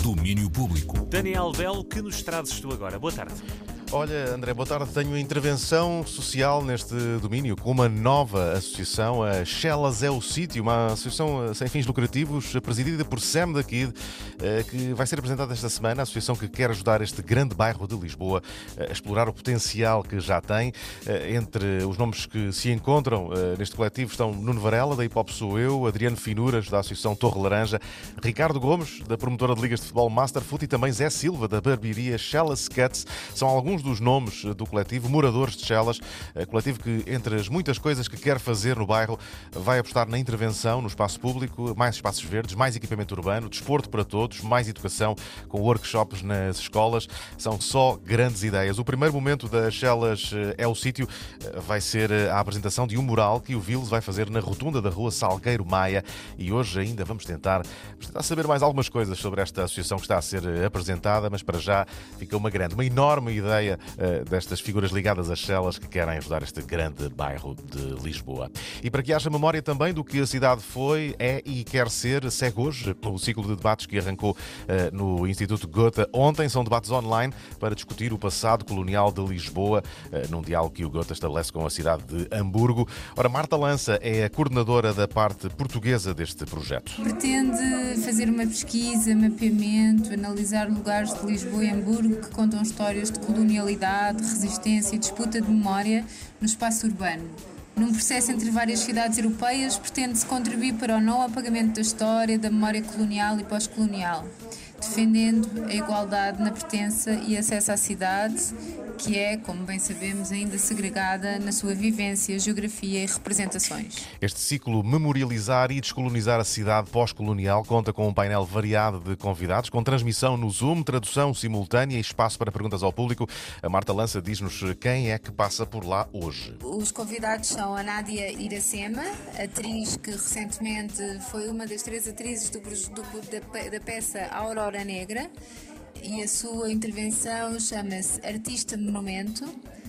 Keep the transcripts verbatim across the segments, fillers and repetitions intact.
Domínio Público. Daniel Belo, que nos trazes tu agora? Boa tarde. Olha, André, boa tarde. Tenho intervenção social neste domínio com uma nova associação, a Chelas é o Sítio, uma associação sem fins lucrativos, presidida por Sam da Kid, que vai ser apresentada esta semana. A associação que quer ajudar este grande bairro de Lisboa a explorar o potencial que já tem. Entre os nomes que se encontram neste coletivo estão Nuno Varela, da Hip Hop Sou Eu, Adriano Finuras, da Associação Torre Laranja, Ricardo Gomes, da promotora de ligas de futebol Masterfoot, e também Zé Silva, da barbearia Chelas Cuts. São alguns dos nomes do coletivo Moradores de Chelas, coletivo que, entre as muitas coisas que quer fazer no bairro, vai apostar na intervenção no espaço público, mais espaços verdes, mais equipamento urbano, desporto para todos, mais educação, com workshops nas escolas. São só grandes ideias. O primeiro momento da Chelas é o Sítio vai ser a apresentação de um mural que o Vils vai fazer na rotunda da rua Salgueiro Maia, e hoje ainda vamos tentar, vamos tentar saber mais algumas coisas sobre esta associação que está a ser apresentada, mas para já fica uma grande, uma enorme ideia uh, destas figuras ligadas às Chelas que querem ajudar este grande bairro de Lisboa. E para que haja memória também do que a cidade foi, é e quer ser, segue hoje o ciclo de debates que arrancou uh, no Instituto Goethe ontem. São debates online para discutir o passado colonial de Lisboa, uh, num diálogo que o Goethe estabelece com a cidade de Hamburgo. Ora, Marta Lança é a coordenadora da parte portuguesa deste projeto. Pretende fazer uma pesquisa, mapeamento, analisar lugares de Lisboa e Hamburgo que contam histórias de colonialidade, resistência e disputa de memória no espaço urbano. Num processo entre várias cidades europeias, pretende-se contribuir para o não apagamento da história, da memória colonial e pós-colonial, defendendo a igualdade na pertença e acesso à cidade, que é, como bem sabemos, ainda segregada na sua vivência, geografia e representações. Este ciclo Memorializar e Descolonizar a Cidade Pós-Colonial conta com um painel variado de convidados, com transmissão no Zoom, tradução simultânea e espaço para perguntas ao público. A Marta Lança diz-nos quem é que passa por lá hoje. Os convidados são a Nádia Iracema, atriz que recentemente foi uma das três atrizes do, do, da, da peça Aurora Negra, e a sua intervenção chama-se Artista Monumento.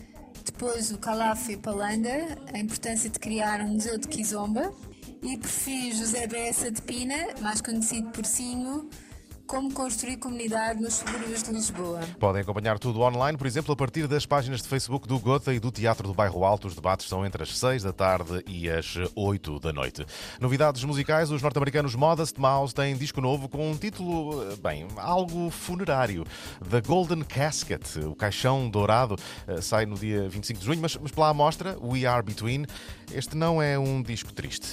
Depois o Calafe Palanga, a importância de criar um museu de Kizomba. E por fim José Bessa de Pina, mais conhecido por Sinho, como construir comunidade nos subúrbios de Lisboa. Podem acompanhar tudo online, por exemplo, a partir das páginas de Facebook do Goethe e do Teatro do Bairro Alto. Os debates são entre as seis da tarde e as oito da noite. Novidades musicais: os norte-americanos Modest Mouse têm disco novo com um título, bem, algo funerário. The Golden Casket, o caixão dourado, sai no dia vinte e cinco de junho, mas, mas pela amostra, We Are Between, este não é um disco triste.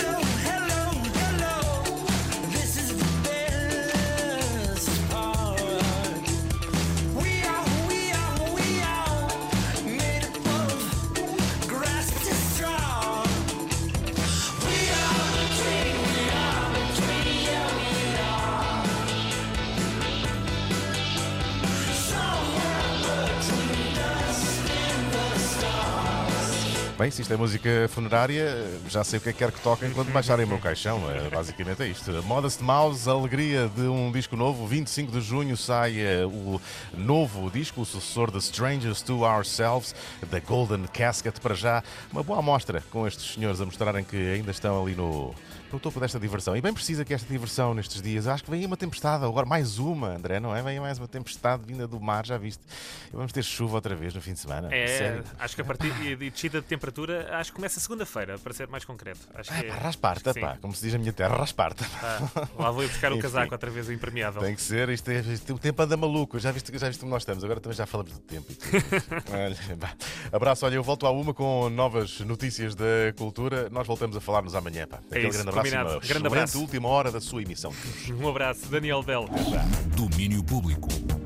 Bem, se isto é música funerária, já sei o que é que quer que toquem quando baixarem o meu caixão. É, basicamente é isto. Modest Mouse, a alegria de um disco novo. vinte e cinco de junho sai o novo disco, o sucessor de Strangers to Ourselves, The Golden Casket. Para já, uma boa amostra com estes senhores a mostrarem que ainda estão ali no, no topo desta diversão. E bem precisa que esta diversão nestes dias. Acho que vem aí uma tempestade, agora mais uma, André, não é? Vem aí mais uma tempestade vinda do mar, já viste? E vamos ter chuva outra vez no fim de semana. É, sério? Acho que a partir de descida de temperatura, acho que começa segunda-feira, para ser mais concreto. Acho que é, é... pá, rasparta, pá, como se diz na minha terra, rasparta. Ah, lá vou eu buscar o casaco outra vez, o impermeável. Tem que ser, isto é, isto, o tempo anda maluco, já viste, já viste como nós estamos, agora também já falamos do tempo. Olha, abraço, olha, eu volto à uma com novas notícias da cultura. Nós voltamos a falar-nos amanhã, pá. É isso, grande abraço, combinado. uma Grande abraço. última hora da sua emissão. Um abraço, Daniel Belo. Domínio Público.